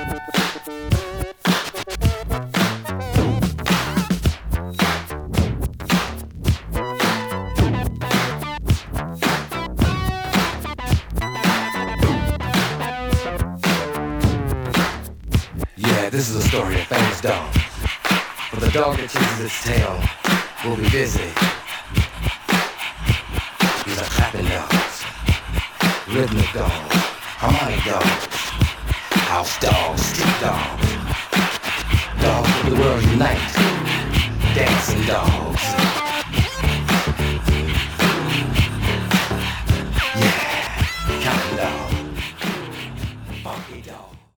Yeah, this is a story of famous dog. For the dog that chases its tail will be busy. These are clapping dogs, rhythmic dogs, harmonic dogs, house dogs, street dogs, dogs of the world unite, dancing dogs.